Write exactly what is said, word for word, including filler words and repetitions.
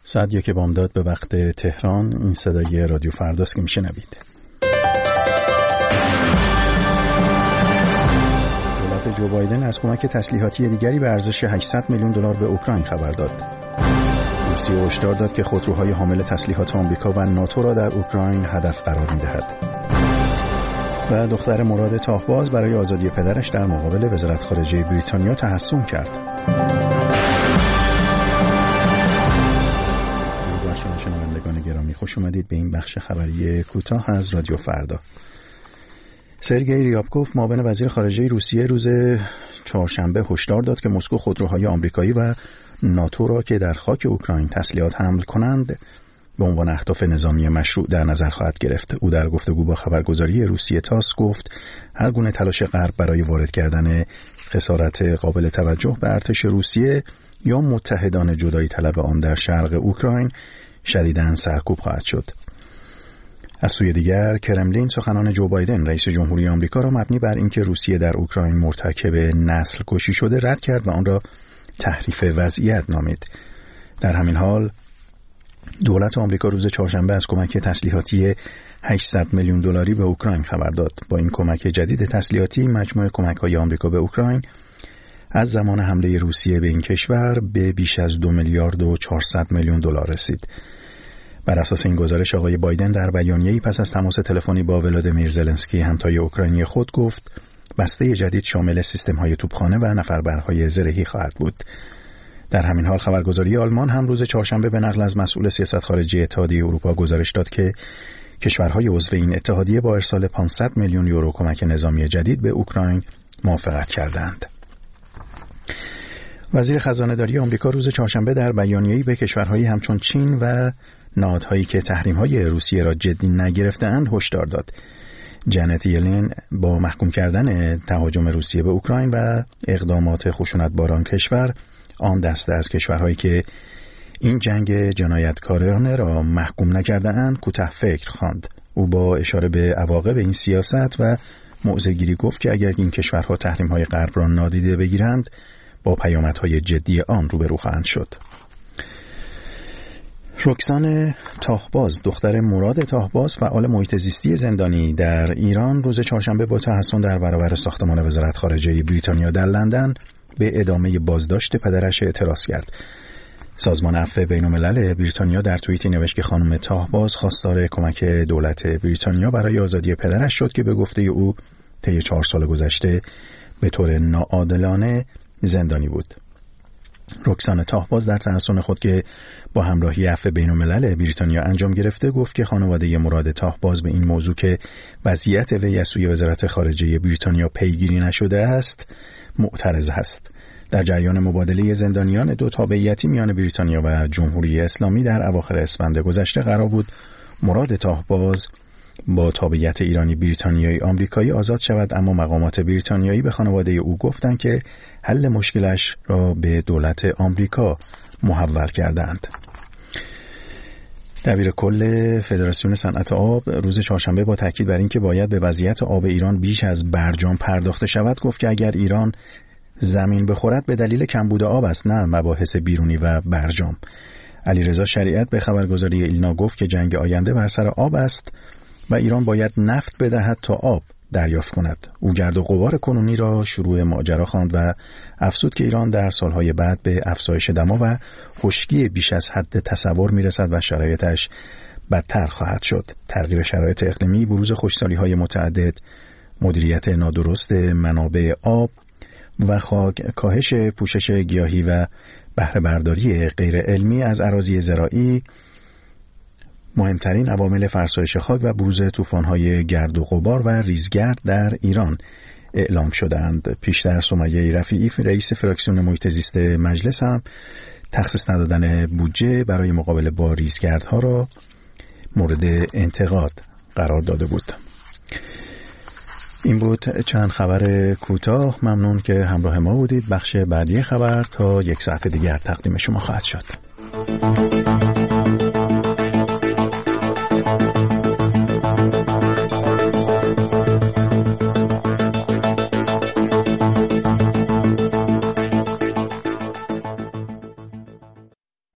ساعت یک بامداد به وقت تهران. این صدای رادیو فرداست که میشنوید. دولت جو بایدن از کمک تسلیحاتی دیگری به ارزش هشتصد میلیون دلار به اوکراین خبر داد. روسیه هشدار داد که خودروهای حامل تسلیحات آمریکا و ناتو را در اوکراین هدف قرار می‌دهد. و دختر مراد تاهباز برای آزادی پدرش در مقابل وزارت خارجه بریتانیا تحصن کرد. شنوندگان گرامی، خوش اومدید به این بخش خبری کوتاه از رادیو فردا. سرگئی ریابکوف معاون وزیر خارجه روسیه روز چهارشنبه هشدار داد که مسکو خودروهای آمریکایی و ناتو را که در خاک اوکراین تسلیحات حمل کنند به عنوان اهداف نظامی مشروع در نظر خواهد گرفت. او در گفتگو با خبرگزاری روسیه تاس گفت هر گونه تلاش غرب برای وارد کردن خسارت قابل توجه به ارتش روسیه یا متحدان جدایی طلب آن در شرق اوکراین شدیداً سرکوب خواهد شد. از سوی دیگر کرملین سخنان جو بایدن رئیس جمهوری آمریکا را مبنی بر اینکه روسیه در اوکراین مرتکب نسل کشی شده رد کرد و آن را تحریف وضعیت نامید. در همین حال دولت آمریکا روز چهارشنبه از کمک تسلیحاتی هشتصد میلیون دلاری به اوکراین خبر داد. با این کمک جدید تسلیحاتی مجموع کمک‌های آمریکا به اوکراین از زمان حمله روسیه به این کشور به بیش از دو میلیارد و چهارصد میلیون دلار رسید. بر اساس این گزارش آقای بایدن در بیانیه‌ای پس از تماس تلفنی با ولادیمیر زلنسکی همتای اوکراینی خود گفت بسته جدید شامل سیستم‌های توپخانه و نفربرهای زرهی خواهد بود. در همین حال خبرگزاری آلمان هم روز چهارشنبه به نقل از مسئول سیاست خارجی اتحادیه اروپا گزارش داد که کشورهای عضو این اتحادیه با ارسال پانصد میلیون یورو کمک نظامی جدید به اوکراین موافقت کردند. وزیر خزانه‌داری آمریکا روز چهارشنبه در بیانیه‌ای به کشورهایی همچون چین و نهادهایی که تحریم‌های روسیه را جدی نگرفته‌اند هشدار داد. جنت یلن با محکوم کردن تهاجم روسیه به اوکراین و اقدامات خشونتبار کشور آن دسته از کشورهایی که این جنگ جنایتکارانه را محکوم نکرده‌اند کوتاه فکر خواند. او با اشاره به عواقب این سیاست و موضع‌گیری گفت که اگر این کشورها تحریم‌های غرب را نادیده بگیرند با پیامدهای جدی آن روبرو خواهند شد. رکسان تاهباز دختر مراد تاهباز فعال محیط زیستی زندانی در ایران روز چهارشنبه با تحصن در برابر ساختمان وزارت خارجه بریتانیا در لندن به ادامه بازداشت پدرش اعتراض کرد. سازمان عفو بین‌الملل بریتانیا در توییتی نوشت که خانم تاهباز خواستار کمک دولت بریتانیا برای آزادی پدرش شد که به گفته او طی چهار سال گذشته به طور ناعادلانه زندانی بود. رکسان تاهباز در تحصن خود که با همراهی عفو بین‌الملل بریتانیا انجام گرفته گفت که خانواده مراد تاهباز به این موضوع که وضعیت وی از سوی وزارت خارجه بریتانیا پیگیری نشده است معترض است. در جریان مبادله زندانیان دو تابعیتی میان بریتانیا و جمهوری اسلامی در اواخر اسفند گذشته قرار بود مراد تاهباز با تابعیت ایرانی بریتانیایی آمریکایی آزاد شود، اما مقامات بریتانیایی به خانواده او گفتند که حل مشکلش را به دولت آمریکا محول کردند. دبیر کل فدراسیون صنعت آب روز چهارشنبه با تاکید بر اینکه باید به وضعیت آب ایران بیش از برجام پرداخته شود گفت که اگر ایران زمین بخورد به دلیل کمبود آب است، نه مباحث بیرونی و برجام. علیرضا شریعت به خبرگزاری ایلنا گفت که جنگ آینده بر سر آب است و ایران باید نفت بدهد تا آب دریافت کند. او گرد و غبار کنونی را شروع ماجرا خواند و افزود که ایران در سالهای بعد به افزایش دما و خشکی بیش از حد تصور میرسد و شرایطش بدتر خواهد شد. تغییر شرایط اقلیمی، بروز خشکسالی‌های متعدد، مدیریت نادرست منابع آب و خاک، کاهش پوشش گیاهی و بهره برداری غیر علمی از اراضی زراعی مهمترین عوامل فرسایش خاک و بروز طوفان‌های گرد و غبار و ریزگرد در ایران اعلام شدند. پیشتر سمیه رفیعی رئیس فراکسیون محیط زیست مجلس هم تخصیص ندادن بودجه برای مقابله با ریزگردها را مورد انتقاد قرار داده بود. این بود چند خبر کوتاه. ممنون که همراه ما بودید. بخش بعدی خبر تا یک ساعت دیگر تقدیم شما خواهد شد.